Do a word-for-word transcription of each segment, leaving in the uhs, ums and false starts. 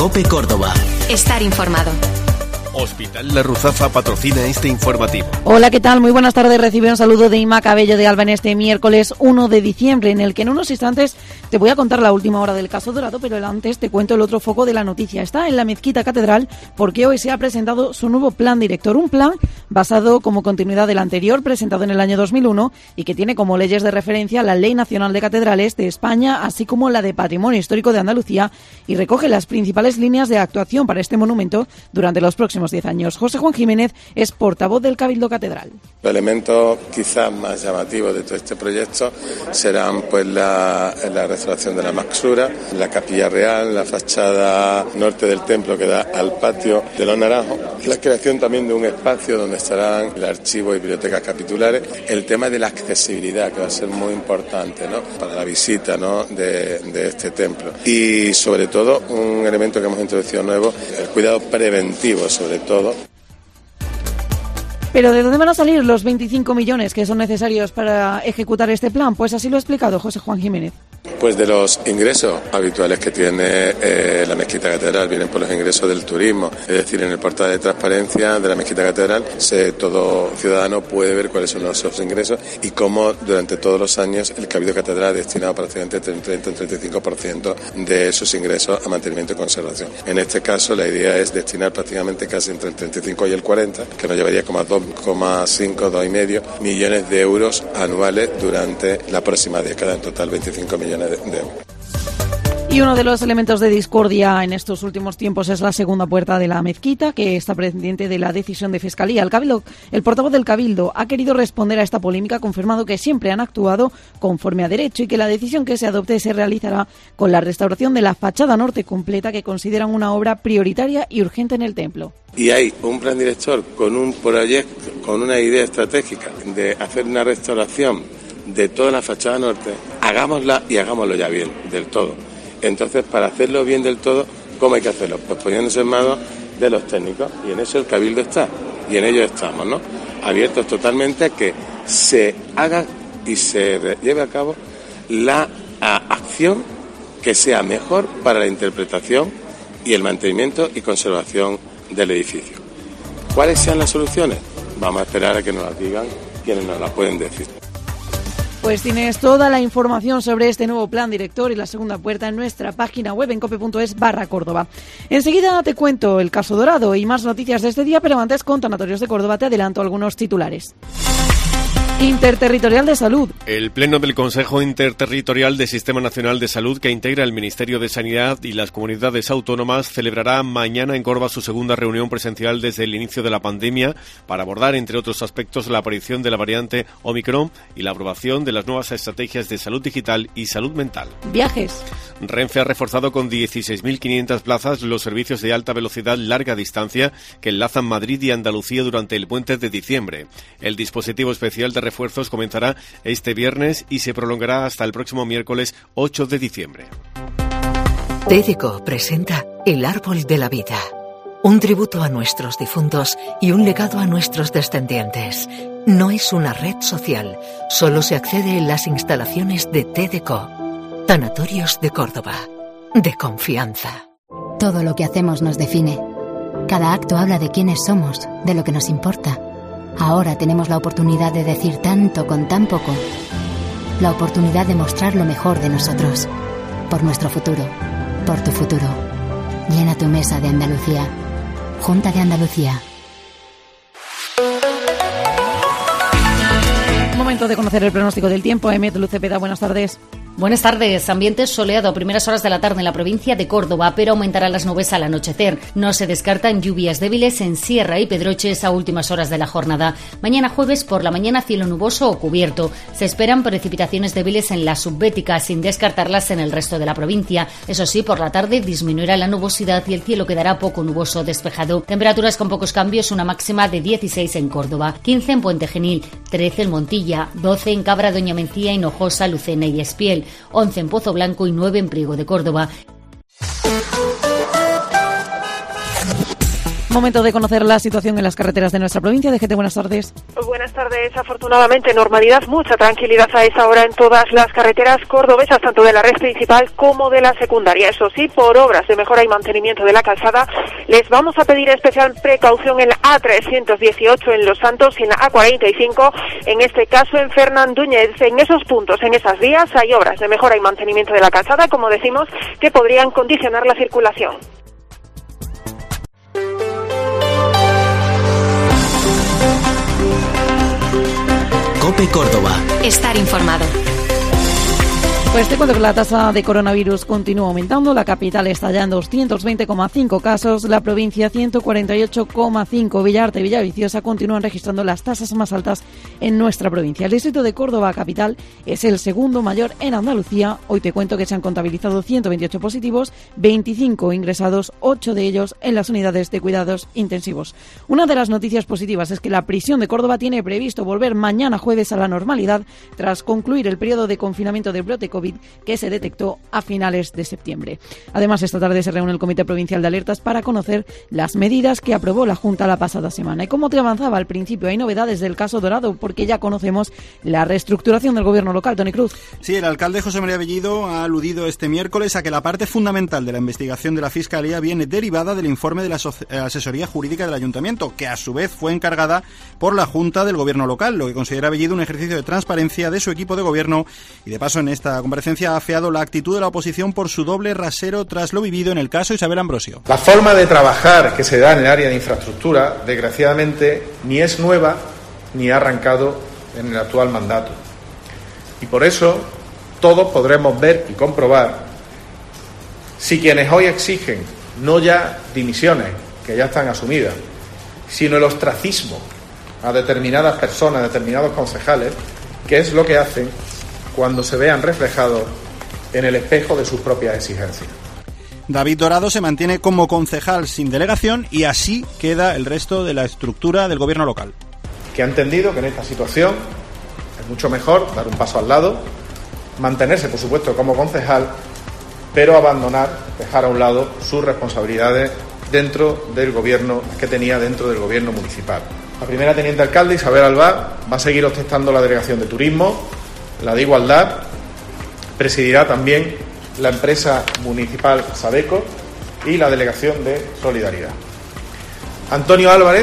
COPE Córdoba. Estar informado. Hospital La Ruzafa patrocina este informativo. Hola, ¿qué tal? Muy buenas tardes. Recibe un saludo de Ima Cabello de Alba en este miércoles uno de diciembre, en el que en unos instantes te voy a contar la última hora del caso Dorado, pero antes te cuento el otro foco de la noticia. Está en la Mezquita Catedral porque hoy se ha presentado su nuevo plan director, un plan basado como continuidad del anterior, presentado en el año dos mil uno y que tiene como leyes de referencia la Ley Nacional de Catedrales de España, así como la de Patrimonio Histórico de Andalucía, y recoge las principales líneas de actuación para este monumento durante los próximos diez años. José Juan Jiménez es portavoz del Cabildo Catedral. Los elementos quizás más llamativos de todo este proyecto serán pues la, la restauración de la Maxura, la Capilla Real, la fachada norte del templo que da al patio de los Naranjos, la creación también de un espacio donde estarán el archivo y bibliotecas capitulares, el tema de la accesibilidad, que va a ser muy importante, ¿no?, para la visita, ¿no?, de, de este templo, y sobre todo un elemento que hemos introducido nuevo, el cuidado preventivo sobre todo. ¿Pero de dónde van a salir los veinticinco millones que son necesarios para ejecutar este plan? Pues así lo ha explicado José Juan Jiménez. Pues de los ingresos habituales que tiene eh, la Mezquita Catedral, vienen por los ingresos del turismo, es decir, en el portal de transparencia de la Mezquita Catedral se, todo ciudadano puede ver cuáles son esos ingresos y cómo durante todos los años el Cabildo Catedral ha destinado prácticamente entre un treinta y un treinta y cinco por ciento de esos ingresos a mantenimiento y conservación. En este caso la idea es destinar prácticamente casi entre el treinta y cinco y el cuarenta, que nos llevaría como a dos coma cinco, dos coma cinco millones de euros anuales durante la próxima década, en total veinticinco millones de euros. Y uno de los elementos de discordia en estos últimos tiempos es la segunda puerta de la mezquita, que está pendiente de la decisión de Fiscalía. El Cabildo, el portavoz del Cabildo ha querido responder a esta polémica, confirmando que siempre han actuado conforme a derecho y que la decisión que se adopte se realizará con la restauración de la fachada norte completa, que consideran una obra prioritaria y urgente en el templo. Y hay un plan director con un proyecto, con una idea estratégica de hacer una restauración de toda la fachada norte, hagámosla y hagámoslo ya bien, del todo. Entonces, para hacerlo bien del todo, ¿cómo hay que hacerlo? Pues poniéndose en manos de los técnicos, y en eso el Cabildo está, y en ello estamos, ¿no?, abiertos totalmente a que se haga y se lleve a cabo la a, acción que sea mejor para la interpretación y el mantenimiento y conservación del edificio. ¿Cuáles sean las soluciones? Vamos a esperar a que nos las digan quienes nos las pueden decir. Pues tienes toda la información sobre este nuevo plan director y la segunda puerta en nuestra página web en cope punto es barra Córdoba. Enseguida te cuento el caso Dorado y más noticias de este día, pero antes con Tanatorios de Córdoba te adelanto algunos titulares. Interterritorial de Salud. El Pleno del Consejo Interterritorial de Sistema Nacional de Salud, que integra el Ministerio de Sanidad y las comunidades autónomas, celebrará mañana en Córdoba su segunda reunión presencial desde el inicio de la pandemia para abordar, entre otros aspectos, la aparición de la variante Omicron y la aprobación de las nuevas estrategias de salud digital y salud mental. Viajes. Renfe ha reforzado con dieciséis mil quinientas plazas los servicios de alta velocidad larga distancia que enlazan Madrid y Andalucía durante el puente de diciembre. El dispositivo especial de refuerzos comenzará este viernes y se prolongará hasta el próximo miércoles ocho de diciembre. T D C O presenta El Árbol de la Vida, un tributo a nuestros difuntos y un legado a nuestros descendientes. No es una red social, solo se accede en las instalaciones de T D C O. Tanatorios de Córdoba, de confianza. Todo lo que hacemos nos define. Cada acto habla de quiénes somos, de lo que nos importa. Ahora tenemos la oportunidad de decir tanto con tan poco. La oportunidad de mostrar lo mejor de nosotros. Por nuestro futuro. Por tu futuro. Llena tu mesa de Andalucía. Junta de Andalucía. Momento de conocer el pronóstico del tiempo. Emet Lucepeda, buenas tardes. Buenas tardes. Ambiente soleado a primeras horas de la tarde en la provincia de Córdoba, pero aumentarán las nubes al anochecer. No se descartan lluvias débiles en Sierra y Pedroches a últimas horas de la jornada. Mañana jueves por la mañana cielo nuboso o cubierto. Se esperan precipitaciones débiles en la subbética, sin descartarlas en el resto de la provincia. Eso sí, por la tarde disminuirá la nubosidad y el cielo quedará poco nuboso despejado. Temperaturas con pocos cambios, una máxima de dieciséis en Córdoba, quince en Puente Genil, trece en Montilla, doce en Cabra, Doña Mencía, Hinojosa, Lucena y Espiel, once en Pozo Blanco y nueve en Priego de Córdoba. Momento de conocer la situación en las carreteras de nuestra provincia. D G T, buenas tardes. Buenas tardes. Afortunadamente, normalidad, mucha tranquilidad a esa hora en todas las carreteras cordobesas, tanto de la red principal como de la secundaria. Eso sí, por obras de mejora y mantenimiento de la calzada, les vamos a pedir especial precaución en la A trescientos dieciocho en Los Santos y en la A cuarenta y cinco, en este caso en Fernandúñez. En esos puntos, en esas vías, hay obras de mejora y mantenimiento de la calzada, como decimos, que podrían condicionar la circulación. COPE Córdoba. Estar informado. Pues te cuento que la tasa de coronavirus continúa aumentando. La capital está ya en doscientos veinte coma cinco casos, la provincia ciento cuarenta y ocho coma cinco. Villarte y Villaviciosa continúan registrando las tasas más altas en nuestra provincia. El distrito de Córdoba capital es el segundo mayor en Andalucía. Hoy te cuento que se han contabilizado ciento veintiocho positivos, veinticinco ingresados, ocho de ellos en las unidades de cuidados intensivos. Una de las noticias positivas es que la prisión de Córdoba tiene previsto volver mañana jueves a la normalidad tras concluir el periodo de confinamiento de brote COVID que se detectó a finales de septiembre. Además, esta tarde se reúne el Comité Provincial de Alertas para conocer las medidas que aprobó la Junta la pasada semana. Y como te avanzaba al principio, hay novedades del caso Dorado, porque ya conocemos la reestructuración del gobierno local. Toni Cruz. Sí, el alcalde José María Bellido ha aludido este miércoles a que la parte fundamental de la investigación de la Fiscalía viene derivada del informe de la asesoría jurídica del Ayuntamiento, que a su vez fue encargada por la Junta del Gobierno local, lo que considera Bellido un ejercicio de transparencia de su equipo de gobierno. Y de paso, en esta comparecencia ha afeado la actitud de la oposición por su doble rasero tras lo vivido en el caso Isabel Ambrosio. La forma de trabajar que se da en el área de infraestructura, desgraciadamente, ni es nueva ni ha arrancado en el actual mandato. Y por eso todos podremos ver y comprobar si quienes hoy exigen no ya dimisiones, que ya están asumidas, sino el ostracismo a determinadas personas, a determinados concejales, qué es lo que hacen cuando se vean reflejados en el espejo de sus propias exigencias. David Dorado se mantiene como concejal sin delegación y así queda el resto de la estructura del gobierno local. Que ha entendido que en esta situación es mucho mejor dar un paso al lado, mantenerse, por supuesto, como concejal, pero abandonar, dejar a un lado sus responsabilidades dentro del gobierno que tenía dentro del gobierno municipal. La primera teniente alcalde, Isabel Albá, va a seguir ostentando la delegación de turismo, la de igualdad, presidirá también la empresa municipal Sabeco y la delegación de solidaridad. Antonio Álvarez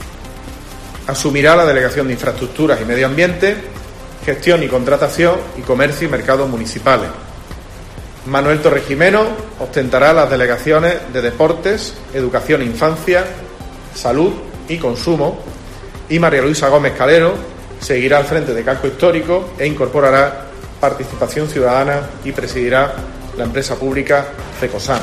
asumirá la delegación de infraestructuras y medio ambiente, gestión y contratación y comercio y mercados municipales. Manuel Torrejimeno ostentará las delegaciones de deportes, educación e infancia, salud y consumo, y María Luisa Gómez Calero seguirá al frente de Casco Histórico e incorporará participación ciudadana y presidirá la empresa pública Cecosan.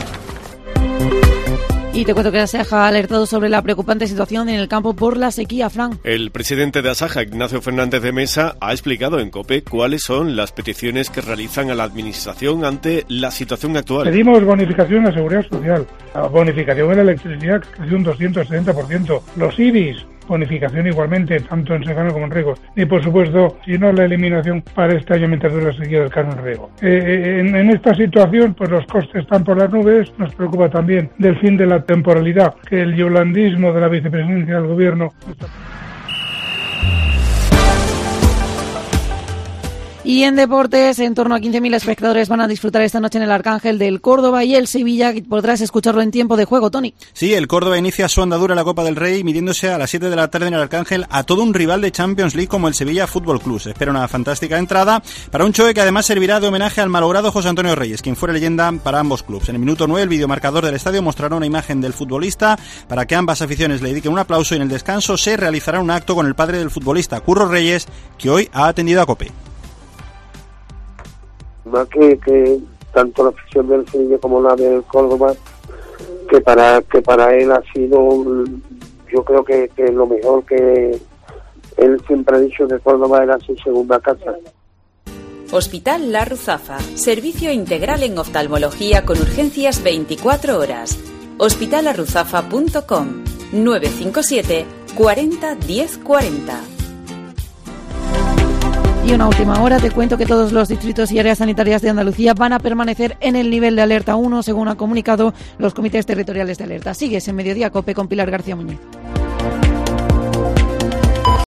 Y te cuento que Asaja ha alertado sobre la preocupante situación en el campo por la sequía, Fran. El presidente de Asaja, Ignacio Fernández de Mesa, ha explicado en COPE cuáles son las peticiones que realizan a la Administración ante la situación actual. Pedimos bonificación a la seguridad social, la bonificación en la electricidad, que creció un doscientos setenta por ciento, los I B I S, bonificación igualmente, tanto en secano como en riego, y por supuesto, si no, la eliminación para este año mientras dure la sequía del canon en riego. Eh, en, en esta situación, pues los costes están por las nubes. Nos preocupa también del fin de la temporalidad, que el yolandismo de la vicepresidencia del gobierno. Y en deportes, en torno a quince mil espectadores van a disfrutar esta noche en el Arcángel del Córdoba y el Sevilla. Podrás escucharlo en tiempo de juego, Toni. Sí, el Córdoba inicia su andadura en la Copa del Rey midiéndose a las siete de la tarde en el Arcángel a todo un rival de Champions League como el Sevilla Fútbol Club. Se espera una fantástica entrada para un choque que además servirá de homenaje al malogrado José Antonio Reyes, quien fuera leyenda para ambos clubes. En el minuto nueve, el videomarcador del estadio mostrará una imagen del futbolista para que ambas aficiones le dediquen un aplauso, y en el descanso se realizará un acto con el padre del futbolista, Curro Reyes, que hoy ha atendido a COPE. Más que, que tanto la afición del Sevilla como la del Córdoba, que para que para él ha sido, yo creo que, que lo mejor, que él siempre ha dicho que Córdoba era su segunda casa. Hospital La Ruzafa, servicio integral en oftalmología con urgencias veinticuatro horas. hospital la ruzafa punto com, nueve cinco siete cuarenta diez cuarenta. Y una última hora, te cuento que todos los distritos y áreas sanitarias de Andalucía van a permanecer en el nivel de alerta uno, según han comunicado los comités territoriales de alerta. Sigues en Mediodía COPE con Pilar García Muñiz.